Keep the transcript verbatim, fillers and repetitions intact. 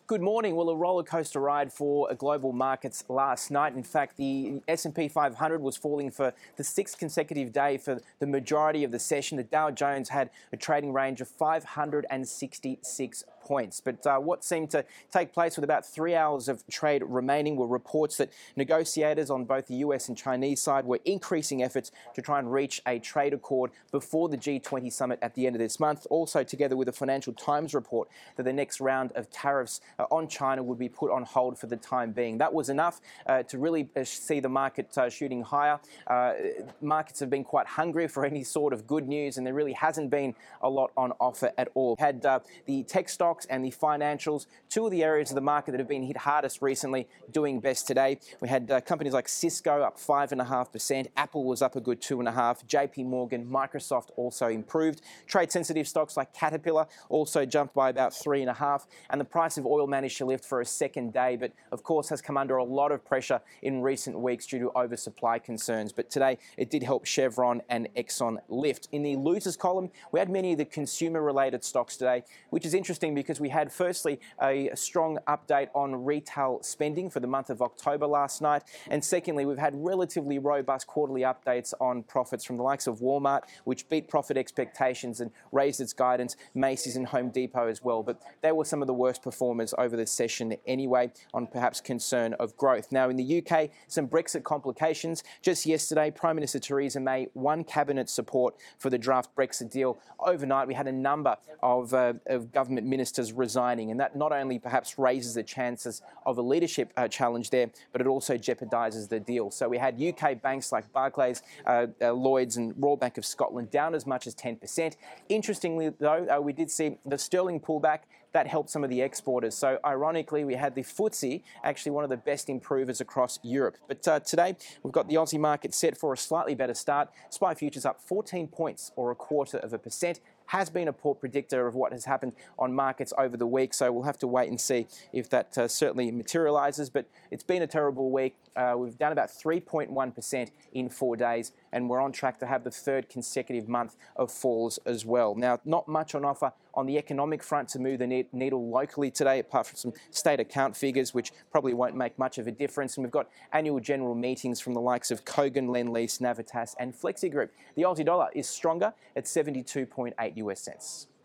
Good morning. Well, a roller coaster ride for global markets last night. In fact, the S and P five hundred was falling for the sixth consecutive day for the majority of the session. The Dow Jones had a trading range of five hundred sixty-six points. But uh, what seemed to take place with about three hours of trade remaining were reports that negotiators on both the U S and Chinese side were increasing efforts to try and reach a trade accord before the G twenty summit at the end of this month. Also, together with a Financial Times report that the next round of tariffs uh, on China would be put on hold for the time being. That was enough uh, to really uh, see the market uh, shooting higher. Uh, markets have been quite hungry for any sort of good news, and there really hasn't been a lot on offer at all. Had uh, the tech stocks and the financials, two of the areas of the market that have been hit hardest recently, doing best today. We had uh, companies like Cisco up five and a half percent, Apple was up a good two and a half, J P Morgan, Microsoft also improved. Trade-sensitive stocks like Caterpillar also jumped by about three and a half, and the price of oil managed to lift for a second day, but of course has come under a lot of pressure in recent weeks due to oversupply concerns. But today it did help Chevron and Exxon lift. In the losers column, we had many of the consumer-related stocks today, which is interesting because we had firstly a strong update on retail spending for the month of October last night, and secondly we've had relatively robust quarterly updates on profits from the likes of Walmart, which beat profit expectations and raised its guidance, Macy's and Home Depot as well. But they were some of the worst performers over the session anyway, on perhaps concern of growth. Now in the U K, some Brexit complications. Just yesterday, Prime Minister Theresa May won cabinet support for the draft Brexit deal. Overnight, we had a number of, uh, of government ministers resigning, and that not only perhaps raises the chances of a leadership uh, challenge there, but it also jeopardises the deal. So we had U K banks like Barclays, uh, uh, Lloyds and Royal Bank of Scotland down as much as ten percent. Interestingly, though, uh, we did see the sterling pullback. That helped some of the exporters. So ironically, we had the F T S E, actually one of the best improvers across Europe. But uh, today, we've got the Aussie market set for a slightly better start. S P Y futures up fourteen points or a quarter of a percent. Has been a poor predictor of what has happened on markets over the week, so we'll have to wait and see if that uh, certainly materialises. But it's been a terrible week. Uh, we've done about three point one percent in four days, and we're on track to have the third consecutive month of falls as well. Now, not much on offer on the economic front to move the needle locally today, apart from some state account figures, which probably won't make much of a difference. And we've got annual general meetings from the likes of Kogan, Lendlease, Navitas and FlexiGroup. The Aussie dollar is stronger at seventy-two point eight U S cents.